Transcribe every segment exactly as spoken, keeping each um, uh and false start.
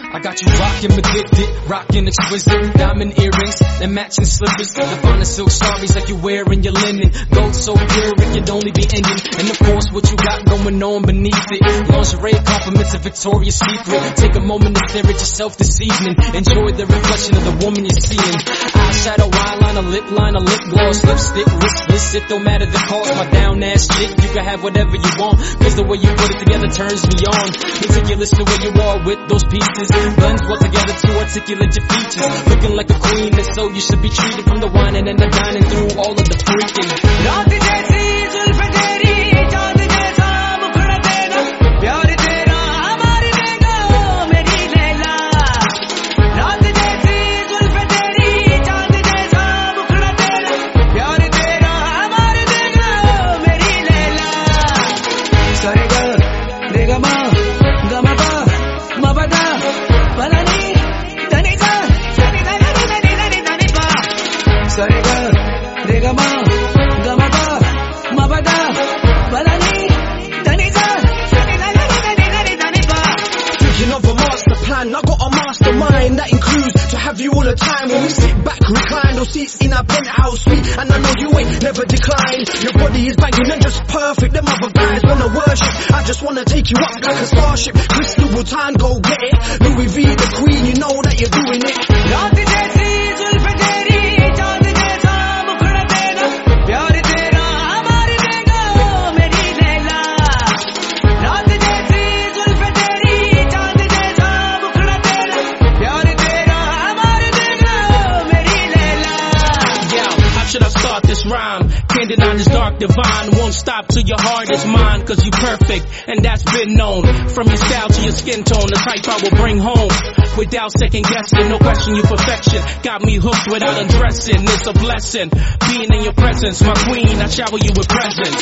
I got you rockin' addicted, rockin' exquisite, diamond earrings and matching slippers. The finest silk saris like you wear in your linen. Gold so pure it could only be Indian. And of course what you got going on beneath it. Lingerie compliments of Victoria's Secret. Take a moment to stare at yourself this evening. Enjoy the reflection of the woman you're seeing. Eyeshadow, eyeliner, lip liner, lip gloss, lipstick, wristless. It don't matter the cost. My down ass chick, you can have whatever you want. Cause the way you put it together turns me on. Meticulous the way you are with those pieces. Blends well together to articulate your features. Looking like a queen, and so you should be treated. From the whining and the dining through all of the freaking. रात जैसी जुल्फ तेरी, चांद जैसा मुखड़ा तेरा, प्यार तेरा हमार देगा मेरी लैला. रात जैसी जुल्फ तेरी, चांद जैसा मुखड़ा तेरा, प्यार तेरा हमार देगा मेरी लैला. सारे गा रे गा मा गा मा पा मा पा दा पला नी धनी सा धनी धनी धनी धनी धनी पा. सारे गा रे गा मा गा मा पा मा पा दा पला नी धनी सा धनी धनी धनी धनी धनी पा. Thinking of a master plan, I got a mastermind that includes to have you all the time. When we sit back, recline, those seats in our penthouse suite, and I know you ain't never declined. Your body is banging and just perfect. Them other guys wanna worship, I just wanna take you up like a starship. Crystal time, go get it. Louis V, the queen, you know that you're doing it. रात जैसी जुल्फ तेरी, चांद जैसा मुखड़ा तेरा, प्यार तेरा हमार देगा मेरी लैला. रात जैसी जुल्फ तेरी, चांद जैसा मुखड़ा तेरा, प्यार तेरा हमार देगा मेरी Laila. Yo, how should I start this rhyme? Candid on this dark divine. Won't stop till your heart is mine. Cause you perfect, and that's been known. From your style to your skin tone, the type I will bring home. Without second guessing, no question you perfection. Got me hooked without undressing. It's a blessing, being in your presence. My queen, I shower you with presents.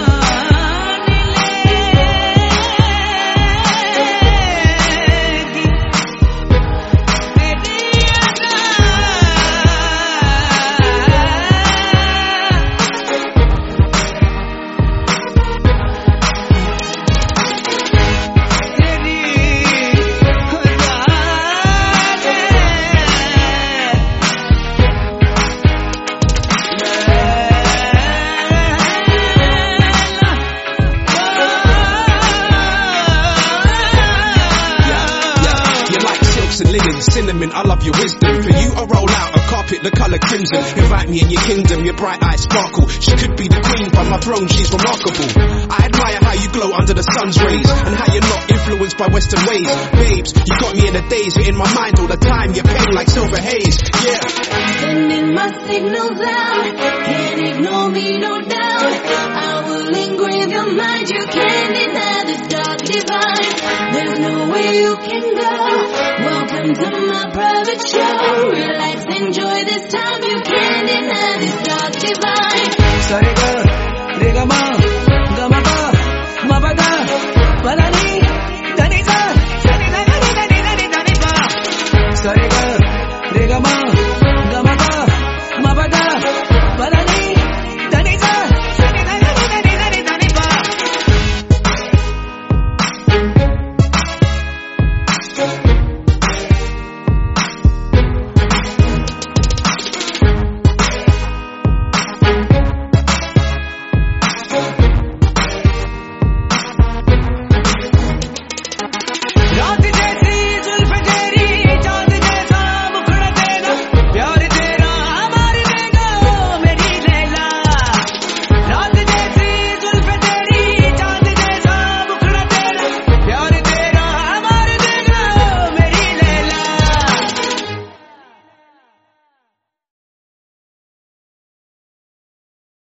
And linen, cinnamon, I love your wisdom. For you I roll out a carpet the colour crimson. Invite me in your kingdom, your bright eyes sparkle. She could be the queen, but my throne she's remarkable. I admire how you glow under the sun's rays, and how you're not influenced by western ways. Babes, you got me in the days, you're in my mind all the time. You're pale like silver haze, yeah. Sending my signals out, can't ignore me, no doubt. I will engrave your mind, you can't deny the dark divine. There's no way you can go. Welcome to my private show. Relax, enjoy this time. You can't deny this dark divine.